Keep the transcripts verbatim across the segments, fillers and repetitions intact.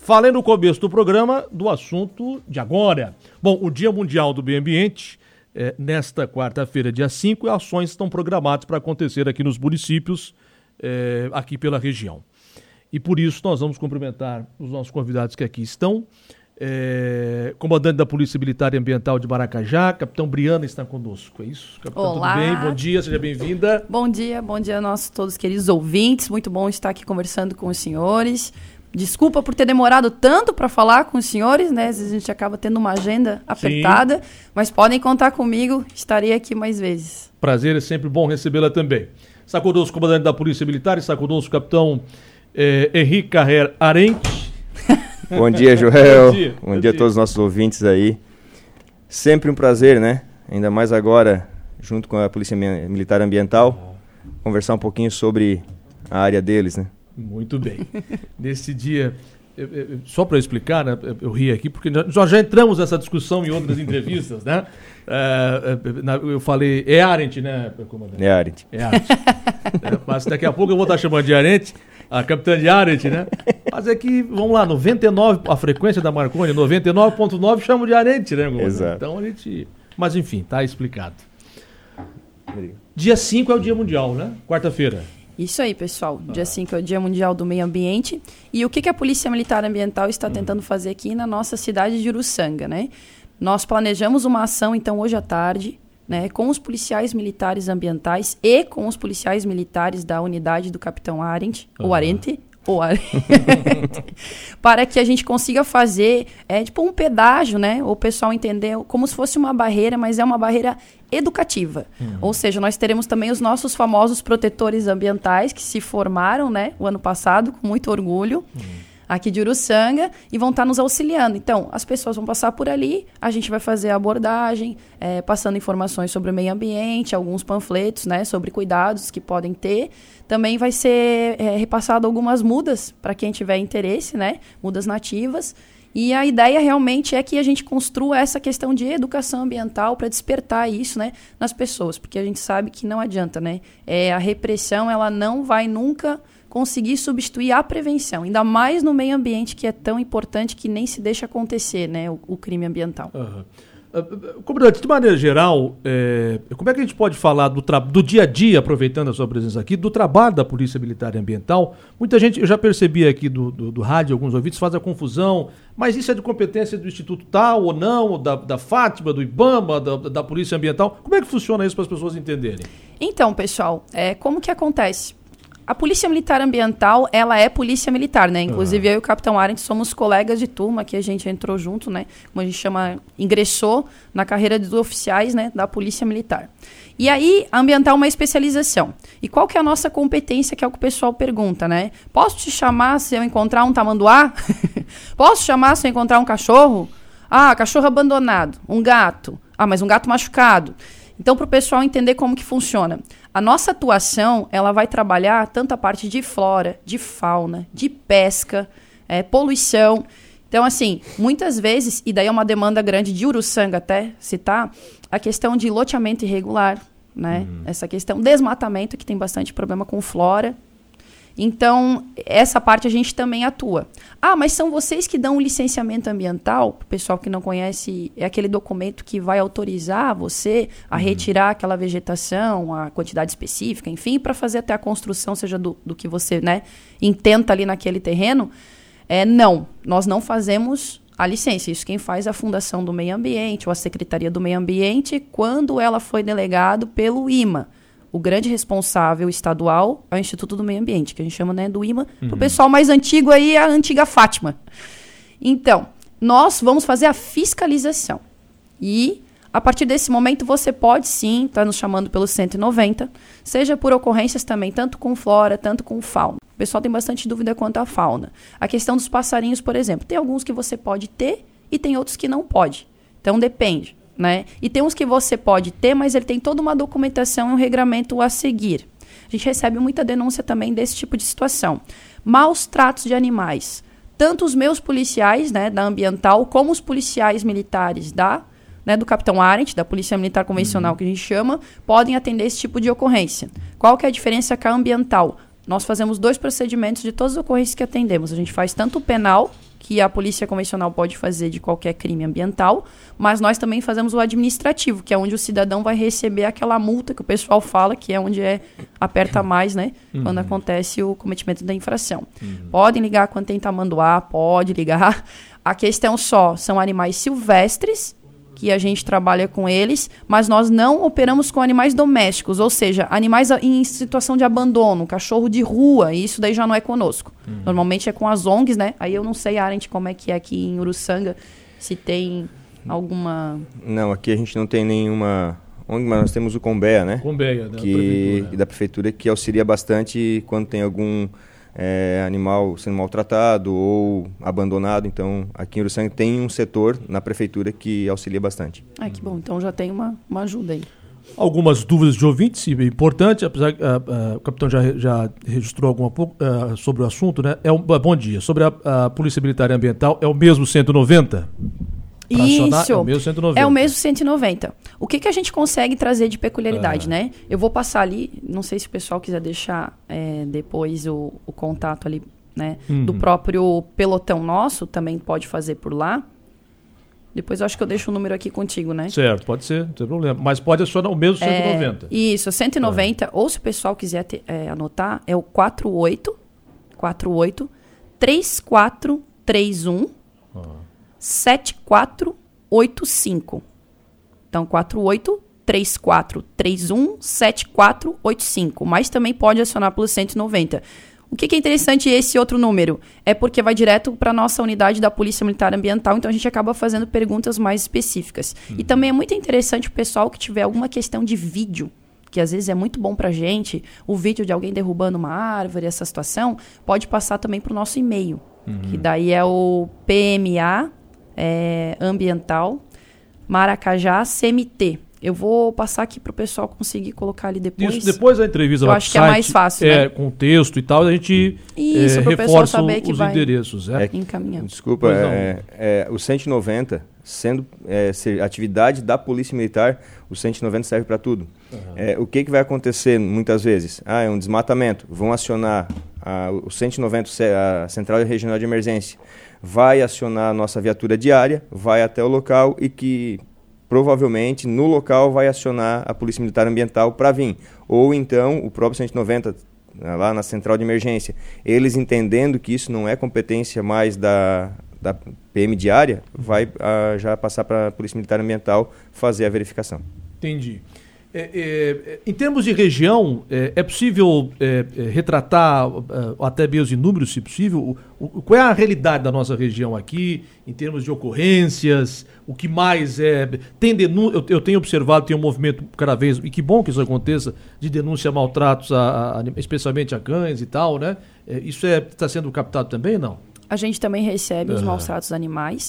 Falei no começo do programa do assunto de agora. Bom, o Dia Mundial do Meio Ambiente, é, nesta quarta-feira, dia cinco, ações estão programadas para acontecer aqui nos municípios, é, aqui pela região. E por isso nós vamos cumprimentar os nossos convidados que aqui estão. É, comandante da Polícia Militar e Ambiental de Maracajá, Capitão Briana está conosco, é isso? Capitão, Olá. Tudo bem? Bom dia, seja bem-vinda. Bom dia, bom dia a nós todos queridos ouvintes, muito bom estar aqui conversando com os senhores. Desculpa por ter demorado tanto para falar com os senhores, né? Às vezes a gente acaba tendo uma agenda apertada, Sim. mas podem contar comigo, estarei aqui mais vezes. Prazer, é sempre bom recebê-la também. Está conosco o comandante da Polícia Militar, está conosco o Capitão eh, Henrique Carrer Arente. Bom dia, Joel. Bom dia, bom bom dia a todos os nossos ouvintes aí. Sempre um prazer, né? Ainda mais agora, junto com a Polícia Militar Ambiental, conversar um pouquinho sobre a área deles, né? Muito bem. Nesse dia, eu, eu, só para explicar, né, eu, eu ri aqui, porque nós já entramos nessa discussão em outras entrevistas, né? É, é, eu falei, é Arendt, né, comandante? É Arendt. É Arendt. É, mas daqui a pouco eu vou estar chamando de Arendt, a capitã de Arendt, né? Mas é que, vamos lá, noventa e nove, a frequência da Marconi, noventa e nove ponto nove chamo de Arendt, né, comandante? Exato. Então a gente... Mas enfim, tá explicado. Dia cinco é o Dia Mundial, né? Quarta-feira. Isso aí, pessoal. Dia cinco é o Dia Mundial do Meio Ambiente. E o que, que a Polícia Militar Ambiental está tentando fazer aqui na nossa cidade de Uruçanga, né? Nós planejamos uma ação, então, hoje à tarde, né, com os policiais militares ambientais e com os policiais militares da unidade do Capitão Arendt, uhum. ou Arente, ou Arente, para que a gente consiga fazer, é, tipo um pedágio, né? O pessoal entender como se fosse uma barreira, mas é uma barreira educativa. Uhum. Ou seja, nós teremos também os nossos famosos protetores ambientais que se formaram, né, o ano passado, com muito orgulho, uhum. aqui de Uruçanga, e vão estar nos auxiliando. Então, as pessoas vão passar por ali, a gente vai fazer a abordagem, é, passando informações sobre o meio ambiente, alguns panfletos, né, sobre cuidados que podem ter. Também vai ser é, repassado algumas mudas para quem tiver interesse, né, mudas nativas. E a ideia realmente é que a gente construa essa questão de educação ambiental para despertar isso, né, nas pessoas, porque a gente sabe que não adianta, né? É, a repressão ela não vai nunca conseguir substituir a prevenção, ainda mais no meio ambiente que é tão importante que nem se deixa acontecer, né, o, o crime ambiental. Uhum. Comandante, de maneira geral, é, como é que a gente pode falar do, tra- do dia a dia, aproveitando a sua presença aqui, do trabalho da Polícia Militar e Ambiental? Muita gente, eu já percebi aqui do, do, do rádio, alguns ouvintes fazem a confusão, mas isso é de competência do Instituto tal ou não, ou da, da Fátima, do IBAMA, da, da Polícia Ambiental? Como é que funciona isso para as pessoas entenderem? Então, pessoal, é, como que acontece? A Polícia Militar Ambiental, ela é polícia militar, né? Inclusive, uhum. eu e o Capitão Arendt somos colegas de turma, que a gente entrou junto, né? Como a gente chama, ingressou na carreira dos oficiais, né? Da Polícia Militar. E aí, a ambiental é uma especialização. E qual que é a nossa competência, que é o que o pessoal pergunta, né? Posso te chamar se eu encontrar um tamanduá? Posso chamar se eu encontrar um cachorro? Ah, cachorro abandonado. Um gato. Ah, mas um gato machucado. Então, para o pessoal entender como que funciona. A nossa atuação, ela vai trabalhar tanto a parte de flora, de fauna, de pesca, é, poluição. Então, assim, muitas vezes, e daí é uma demanda grande de Uruçanga até citar, a questão de loteamento irregular, né? Uhum. Essa questão de desmatamento, que tem bastante problema com flora. Então, essa parte a gente também atua. Ah, mas são vocês que dão o licenciamento ambiental? Para o pessoal que não conhece, é aquele documento que vai autorizar você a uhum. retirar aquela vegetação, a quantidade específica, enfim, para fazer até a construção, seja do, do que você, né, intenta ali naquele terreno. É, não, nós não fazemos a licença. Isso quem faz é a Fundação do Meio Ambiente ou a Secretaria do Meio Ambiente, quando ela foi delegado pelo IMA. O grande responsável estadual é o Instituto do Meio Ambiente, que a gente chama, né, do IMA. Uhum. Para o pessoal mais antigo aí, a antiga Fátima. Então, nós vamos fazer a fiscalização. E, a partir desse momento, você pode sim estar tá nos chamando pelo cento e noventa, seja por ocorrências também, tanto com flora, tanto com fauna. O pessoal tem bastante dúvida quanto à fauna. A questão dos passarinhos, por exemplo. Tem alguns que você pode ter e tem outros que não pode. Então, depende. Né? E tem uns que você pode ter, mas ele tem toda uma documentação e um regramento a seguir. A gente recebe muita denúncia também desse tipo de situação. Maus tratos de animais. Tanto os meus policiais, né, da ambiental, como os policiais militares da, né, do Capitão Arendt, da Polícia Militar Convencional, uhum. que a gente chama, podem atender esse tipo de ocorrência. Qual que é a diferença com a ambiental? Nós fazemos dois procedimentos de todas as ocorrências que atendemos. A gente faz tanto o penal que a polícia convencional pode fazer de qualquer crime ambiental, mas nós também fazemos o administrativo, que é onde o cidadão vai receber aquela multa que o pessoal fala, que é onde é, aperta mais, né? Uhum. Quando acontece o cometimento da infração. Uhum. Podem ligar quando tem tamanduá, pode ligar. A questão só, são animais silvestres, que a gente trabalha com eles, mas nós não operamos com animais domésticos, ou seja, animais em situação de abandono, cachorro de rua, e isso daí já não é conosco. Uhum. Normalmente é com as O N Gs, né? Aí eu não sei, Arendt, como é que é aqui em Uruçanga, se tem alguma... Não, aqui a gente não tem nenhuma O N G, mas nós temos o Combeia, né? Combeia, da que, prefeitura. Da prefeitura, que auxilia bastante quando tem algum... É, animal sendo maltratado ou abandonado. Então, aqui em Uruçanga tem um setor na prefeitura que auxilia bastante. Ah, que bom. Então já tem uma, uma ajuda aí. Algumas dúvidas de ouvintes, importante, apesar que uh, uh, o capitão já, já registrou alguma uh, sobre o assunto, né? É um, uh, bom dia. Sobre a, a Polícia Militar e Ambiental, é o mesmo cento e noventa? Isso, é o mesmo cento e noventa. É o mesmo cento e noventa. O que, que a gente consegue trazer de peculiaridade, é. né? Eu vou passar ali, não sei se o pessoal quiser deixar é, depois o, o contato ali, né? Uhum. Do próprio pelotão nosso, também pode fazer por lá. Depois eu acho que eu deixo o número aqui contigo, né? Certo, pode ser, não tem problema. Mas pode acionar o mesmo cento e noventa. É, isso, cento e noventa, é. Ou se o pessoal quiser ter, é, anotar, é o quatro oito quatro oito três quatro três um ah. sete quatro oito cinco. Então, quatro oito três quatro três um sete quatro oito cinco. Mas também pode acionar pelo cento e noventa. O que, que é interessante esse outro número? É porque vai direto para a nossa unidade da Polícia Militar Ambiental, então a gente acaba fazendo perguntas mais específicas. Uhum. E também é muito interessante o pessoal que tiver alguma questão de vídeo, que às vezes é muito bom pra gente, o vídeo de alguém derrubando uma árvore, essa situação, pode passar também pro nosso e-mail, uhum. que daí é o P M A é, ambiental Maracajá C M T. Eu vou passar aqui pro pessoal conseguir colocar ali depois. Isso, depois da entrevista eu lá acho que site, é mais fácil, é, né? Com texto e tal, a gente Isso, é, pro reforça saber que os vai endereços. É. Encaminhando. Desculpa, é, é, o cento e noventa, sendo é, ser atividade da Polícia Militar, o cento e noventa serve para tudo. Uhum. É, o que, que vai acontecer muitas vezes? Ah, é um desmatamento, vão acionar a, o cento e noventa, a Central Regional de Emergência, vai acionar a nossa viatura diária, vai até o local e que... provavelmente no local vai acionar a Polícia Militar Ambiental para vir. Ou então o próprio cento e noventa, lá na central de emergência, eles entendendo que isso não é competência mais da, da P M diária, vai a, já passar para a Polícia Militar Ambiental fazer a verificação. Entendi. É, é, em termos de região, é, é possível é, é, retratar, é, até mesmo em números, se possível, o, o, qual é a realidade da nossa região aqui, em termos de ocorrências, o que mais é... Tem denúncia, eu, eu tenho observado, tem um movimento cada vez, e que bom que isso aconteça, de denúncia a maltratos, a, a, especialmente a cães e tal, né? É, isso está é, sendo captado também, não? A gente também recebe os maus tratos animais.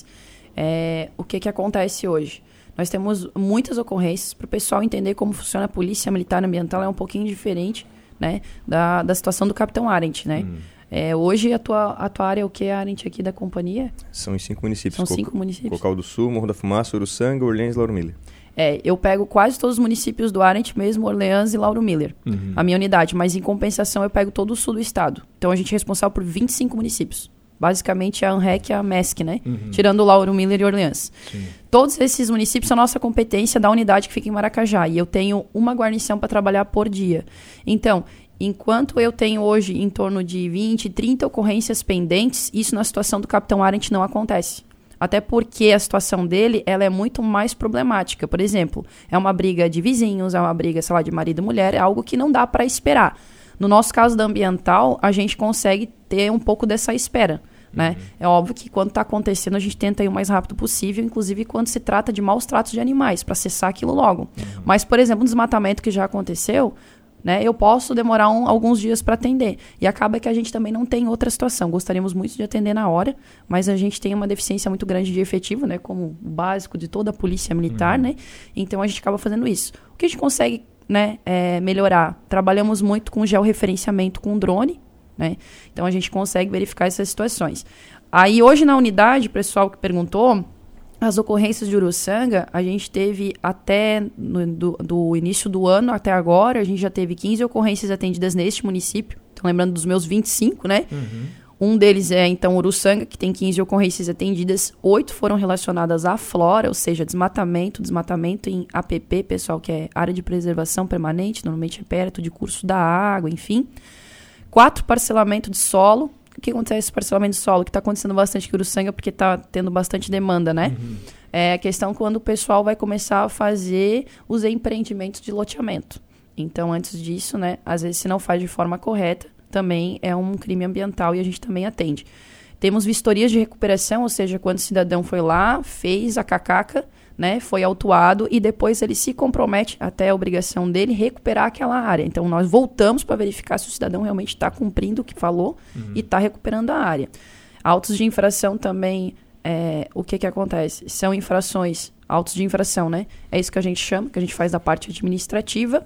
É, o que, que acontece hoje? Nós temos muitas ocorrências para o pessoal entender como funciona a Polícia Militar Ambiental. É um pouquinho diferente, né, da, da situação do Capitão Arendt, né? Hum. É, hoje a tua, a tua área é o que, Arendt, aqui da companhia? São em cinco municípios. São cinco Cocal, municípios. Cocal do Sul, Morro da Fumaça, Uruçanga, Orleans e Lauro Miller. É, eu pego quase todos os municípios do Arendt mesmo, Orleans e Lauro Miller, uhum. a minha unidade. Mas em compensação eu pego todo o sul do estado. Então a gente é responsável por vinte e cinco municípios. Basicamente a ANREC e a MESC, né? Uhum. Tirando o Lauro Miller e Orleans. Sim. Todos esses municípios são nossa competência da unidade que fica em Maracajá. E eu tenho uma guarnição para trabalhar por dia. Então, enquanto eu tenho hoje em torno de vinte, trinta ocorrências pendentes, isso na situação do Capitão Arendt não acontece. Até porque a situação dele ela é muito mais problemática. Por exemplo, é uma briga de vizinhos, é uma briga, sei lá, de marido e mulher, é algo que não dá para esperar. No nosso caso da ambiental, a gente consegue ter um pouco dessa espera, né? Uhum. É óbvio que quando está acontecendo, a gente tenta ir o mais rápido possível, inclusive quando se trata de maus tratos de animais, para cessar aquilo logo. Uhum. Mas, por exemplo, um desmatamento que já aconteceu, né, eu posso demorar um, alguns dias para atender. E acaba que a gente também não tem outra situação. Gostaríamos muito de atender na hora, mas a gente tem uma deficiência muito grande de efetivo, né, como o básico de toda a polícia militar, uhum. né? Então a gente acaba fazendo isso. O que a gente consegue, né, é, melhorar? Trabalhamos muito com georreferenciamento com drone, né? Então a gente consegue verificar essas situações. Aí hoje na unidade, o pessoal que perguntou, as ocorrências de Uruçanga, a gente teve até no, do, do início do ano até agora, a gente já teve quinze ocorrências atendidas neste município. Então lembrando dos meus vinte e cinco, né? Uhum. Um deles é, então, Uruçanga, que tem quinze ocorrências atendidas, oito foram relacionadas à flora, ou seja, desmatamento, desmatamento em A P P, pessoal, que é área de preservação permanente, normalmente é perto de curso da água, enfim. Quatro, parcelamento de solo. O que acontece com parcelamento de solo? Que está acontecendo bastante aqui em Uruçanga, porque está tendo bastante demanda, né? Uhum. É a questão quando o pessoal vai começar a fazer os empreendimentos de loteamento. Então, antes disso, né, às vezes, se não faz de forma correta, também é um crime ambiental e a gente também atende. Temos vistorias de recuperação, ou seja, quando o cidadão foi lá, fez a cacaca, né, foi autuado e depois ele se compromete, até a obrigação dele, recuperar aquela área. Então, nós voltamos para verificar se o cidadão realmente está cumprindo o que falou uhum. e está recuperando a área. Autos de infração também, é, o que que acontece? São infrações, autos de infração, né? É isso que a gente chama, que a gente faz da parte administrativa.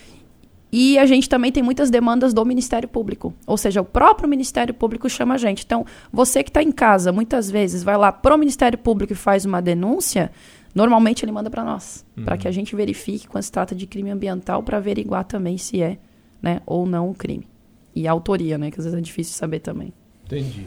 E a gente também tem muitas demandas do Ministério Público. Ou seja, o próprio Ministério Público chama a gente. Então, você que está em casa, muitas vezes, vai lá para o Ministério Público e faz uma denúncia, normalmente ele manda para nós. Uhum. Para que a gente verifique quando se trata de crime ambiental, para averiguar também se é, né, ou não um crime. E a autoria, né, que às vezes é difícil saber também. Entendi.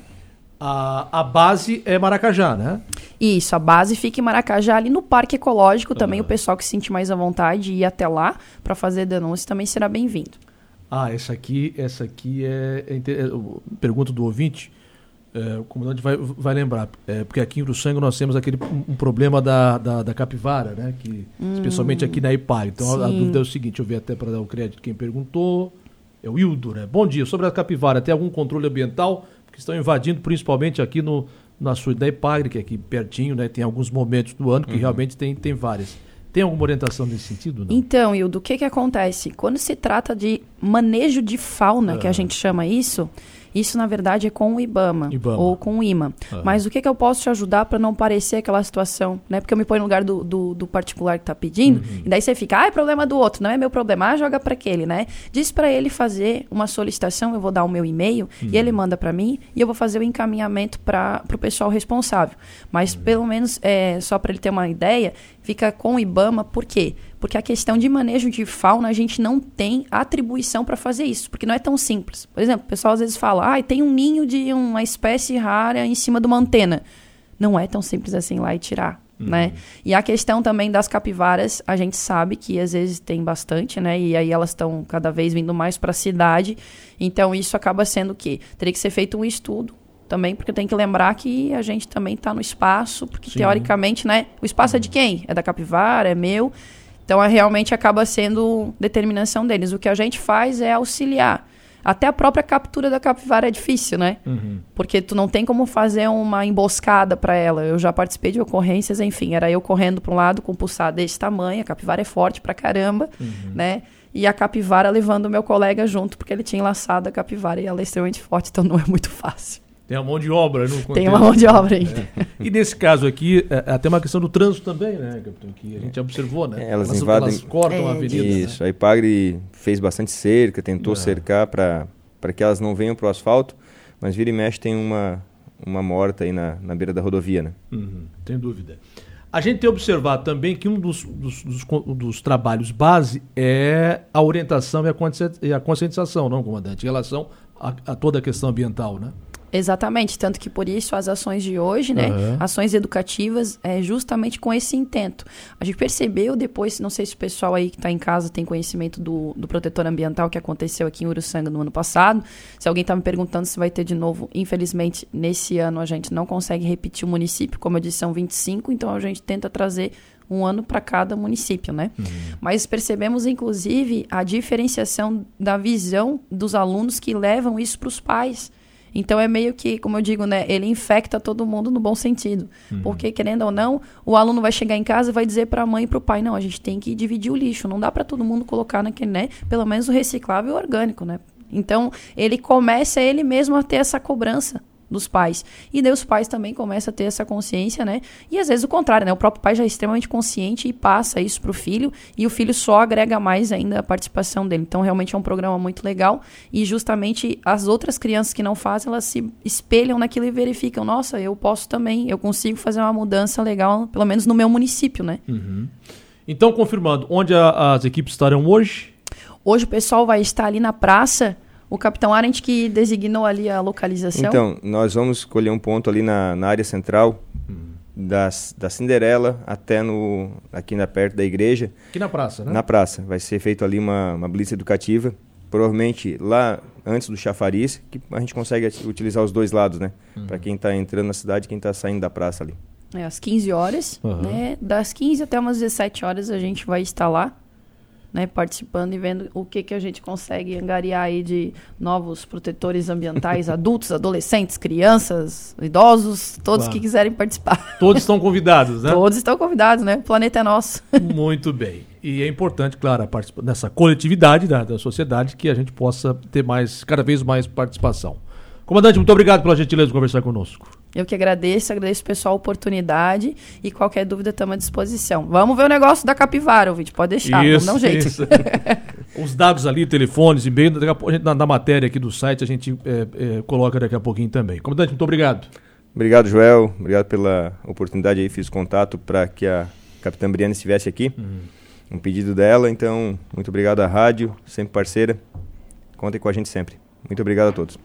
A, a base é Maracajá, né? Isso, a base fica em Maracajá, ali no Parque Ecológico. Também uhum. o pessoal que se sente mais à vontade de ir até lá para fazer denúncia também será bem-vindo. Ah, essa aqui, essa aqui é, é, é pergunta do ouvinte, é, o comandante vai, vai lembrar, é, porque aqui em Uruçanga nós temos aquele um, um problema da, da, da capivara, né? Que, hum, especialmente aqui na Ipag. Então a, a dúvida é o seguinte, eu vi até para dar o crédito quem perguntou, é o Hildo, né? Bom dia, sobre a capivara, tem algum controle ambiental? Que estão invadindo principalmente aqui no, na sul da Ipagre, que é aqui pertinho, né? Tem alguns momentos do ano que uhum. realmente tem, tem várias. Tem alguma orientação nesse sentido? Não? Então, Hildo, o que que acontece? Quando se trata de manejo de fauna, uhum. que a gente chama isso, isso na verdade é com o IBAMA, IBAMA. ou com o IMA. Uhum. Mas o que que eu posso te ajudar para não parecer aquela situação, né? Porque eu me ponho no lugar do, do, do particular que está pedindo, uhum. e daí você fica, ah, é problema do outro, não é meu problema, ah, joga para aquele, né? Diz para ele fazer uma solicitação, eu vou dar o meu e-mail, uhum. e ele manda para mim, e eu vou fazer o encaminhamento para o pessoal responsável. Mas uhum. pelo menos, é, só para ele ter uma ideia, fica com o IBAMA, por quê? Porque a questão de manejo de fauna, a gente não tem atribuição para fazer isso, porque não é tão simples. Por exemplo, o pessoal às vezes fala, ah, tem um ninho de uma espécie rara em cima de uma antena. Não é tão simples assim ir lá e tirar, uhum. né? E a questão também das capivaras, a gente sabe que às vezes tem bastante, né? E aí elas estão cada vez vindo mais para a cidade. Então isso acaba sendo o quê? Teria que ser feito um estudo também, porque tem que lembrar que a gente também está no espaço, porque Sim. teoricamente, né? O espaço é de quem? É da capivara, é meu. Então, realmente acaba sendo determinação deles. O que a gente faz é auxiliar. Até a própria captura da capivara é difícil, né? Uhum. Porque tu não tem como fazer uma emboscada para ela. Eu já participei de ocorrências, enfim, era eu correndo para um lado com um pulsar desse tamanho, a capivara é forte pra caramba, uhum. né? E a capivara levando o meu colega junto, porque ele tinha enlaçado a capivara e ela é extremamente forte, então não é muito fácil. Tem uma mão de obra no contexto. Tem uma mão de obra ainda. É. E nesse caso aqui, é, até uma questão do trânsito também, né, capitão? Que a gente observou, né? É, elas, elas invadem... Elas cortam é, a avenida. Isso, né? A Ipagre fez bastante cerca, tentou é. cercar para que elas não venham para o asfalto, mas vira e mexe tem uma, uma morta aí na, na beira da rodovia, né? Uhum, sem dúvida. A gente tem observado também que um dos, dos, dos, dos trabalhos base é a orientação e a conscientização, não, comandante, em relação a, a toda a questão ambiental, né? Exatamente, tanto que por isso as ações de hoje, né, uhum. ações educativas, é justamente com esse intento. A gente percebeu depois, não sei se o pessoal aí que está em casa tem conhecimento do, do protetor ambiental que aconteceu aqui em Uruçanga no ano passado. Se alguém está me perguntando se vai ter de novo, infelizmente, nesse ano a gente não consegue repetir o município, como eu disse, são vinte e cinco, então a gente tenta trazer um ano para cada município, né? Uhum. Mas percebemos, inclusive, a diferenciação da visão dos alunos que levam isso para os pais. Então é meio que, como eu digo, né, ele infecta todo mundo no bom sentido. Uhum. Porque, querendo ou não, o aluno vai chegar em casa e vai dizer para a mãe e para o pai, não, a gente tem que dividir o lixo, não dá para todo mundo colocar naquele, né, pelo menos o reciclável e o orgânico, né? Então, ele começa ele mesmo a ter essa cobrança dos pais. E daí os pais também começam a ter essa consciência, né? E às vezes o contrário, né? O próprio pai já é extremamente consciente e passa isso pro filho, e o filho só agrega mais ainda a participação dele. Então, realmente é um programa muito legal, e justamente as outras crianças que não fazem, elas se espelham naquilo e verificam, nossa, eu posso também, eu consigo fazer uma mudança legal, pelo menos no meu município, né? Uhum. Então, confirmando, onde a, as equipes estarão hoje? Hoje o pessoal vai estar ali na praça, O capitão Arendt que designou ali a localização? Então, nós vamos escolher um ponto ali na, na área central, hum. das, da Cinderela até no, aqui na, perto da igreja. Aqui na praça, né? Na praça. Vai ser feita ali uma, uma blitz educativa. Provavelmente lá antes do chafariz, que a gente consegue utilizar os dois lados, né? Uhum. Para quem está entrando na cidade e quem está saindo da praça ali. É, às quinze horas, uhum. né? Das quinze até umas dezessete horas a gente vai estar lá, né? Participando e vendo o que, que a gente consegue angariar aí de novos protetores ambientais, adultos, adolescentes, crianças, idosos, todos claro. que quiserem participar. Todos estão convidados, né? Todos estão convidados, né? O planeta é nosso. Muito bem. E é importante, claro, nessa coletividade da, da sociedade que a gente possa ter mais, cada vez mais participação. Comandante, muito obrigado pela gentileza de conversar conosco. Eu que agradeço, agradeço o pessoal a oportunidade e qualquer dúvida estamos à disposição. Vamos ver o negócio da capivara, ouvinte, pode deixar, isso, vamos dar um jeito. Os dados ali, telefones, e-mail, na, na matéria aqui do site a gente é, é, coloca daqui a pouquinho também. Comandante, muito obrigado. Obrigado, Joel, obrigado pela oportunidade aí, fiz contato para que a Capitã Briana estivesse aqui. Uhum. Um pedido dela, então, muito obrigado à rádio, sempre parceira. Contem com a gente sempre. Muito obrigado a todos.